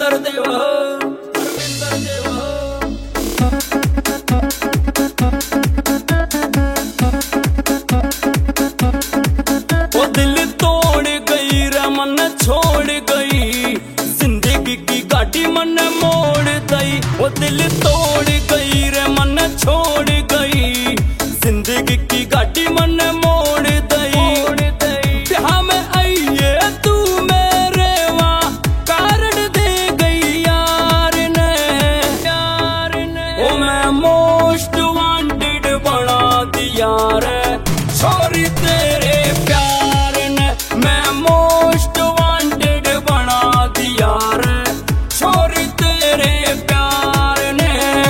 धर्मेंद्र देव वो दिल तोड़ गई रे मन छोड़ गई, जिंदगी की गाड़ी मन मोड़ दई। वो दिल तोड़ गई रे मन छोड़ गई, जिंदगी की गाड़ी मन मोड़ दई। ब्याह में आइए तू मेरे वहाँ कारण दे गई यार ने। ओ मैं मोस्ट वांटेड बना दिया रे सॉरी तेरे प्यार ने। मैं मोस्ट वांटेड बना दिया रे सॉरी तेरे प्यार ने।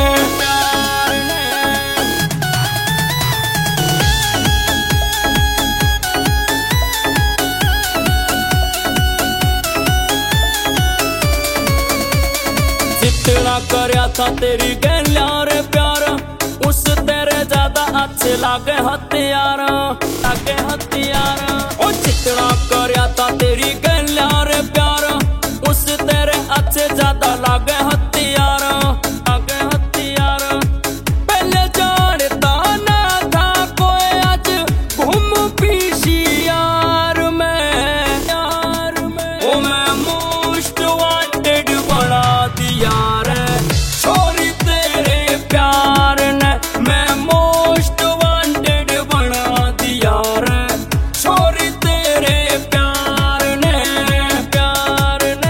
जितना करया था तेरी गैलिया रे प्यार, उस तेरे ज्यादा अच्छे लागे हथियार, लागे हथियार। ओ जितना करया था तेरी गैलिया रे प्यार, उस तेरे अच्छे ज्यादा लागे हथियार, लागे हथियार। पहले जानता ना था कोई आज घूम पीछी यार में, यार में। ओ मैं मोस्ट वांटेड बना दिया रे सॉरी तेरे प्यार ने। मैं मोस्ट वांटेड बना दिया रे सॉरी तेरे प्यार ने, प्यार ने।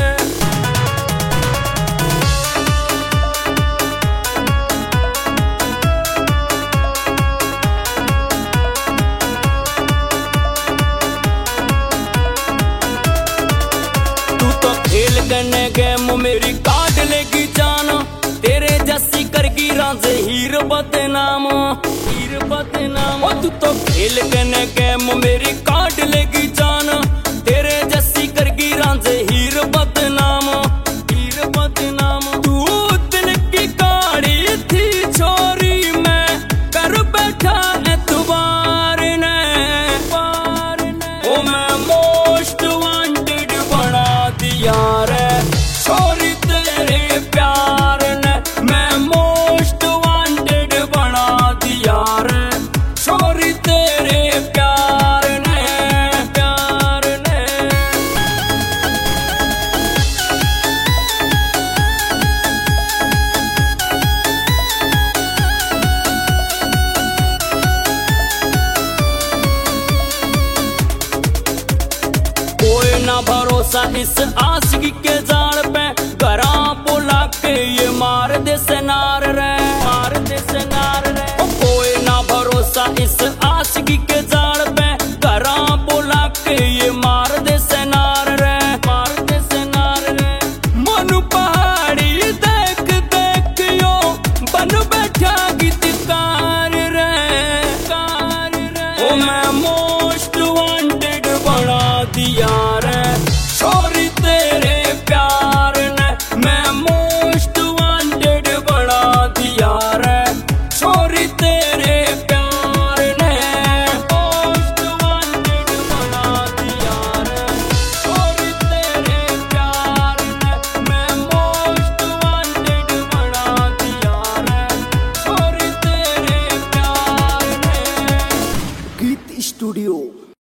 तू तो खेल करने गेम मेरी काट लेगी जान, तेरे जैसी करगी राजे हीर बदनाम, हीर बदनाम। तू तो खेल करने गेम मेरी काट लेगी जान, तेरे जैसी करगी राजे हीर बदनाम, हीर बदनाम। तू दिल की काड़ी थी छोरी मैं कर बैठा एतबार ने, बार ने। ओ मैं मोस्ट वांटेड बना दिया रे सॉरी तेरे प्यार ने। मैं मोस्ट वांटेड बना दिया रे सॉरी तेरे प्यार ने, प्यार ने। कोई ना भरोसा इस आशिकी के जाल पे, घरा बोला के ये मार दे सेनार रे, मार दे सेनार रे। कोई ना भरोसा इस आशिकी के जाल पे, घरा बोला के ये मार दे सेनार रे, मार दे सेनार रे। मन पहाड़ी देख देख यो बन बैठा गीतकार रे, कार रे। ओ मैं मोस्ट वांटेड बना दिया रे सॉरी तेरे प्यार ने। मैं मोस्ट वांटेड बना दिया रे सॉरी तेरे प्यार ने। मोस्ट वांटेड बना दिया रे सॉरी तेरे प्यार ने। मैं मोस्ट वांटेड बना दिया रे सॉरी तेरे प्यार ने। गीत स्टूडियो।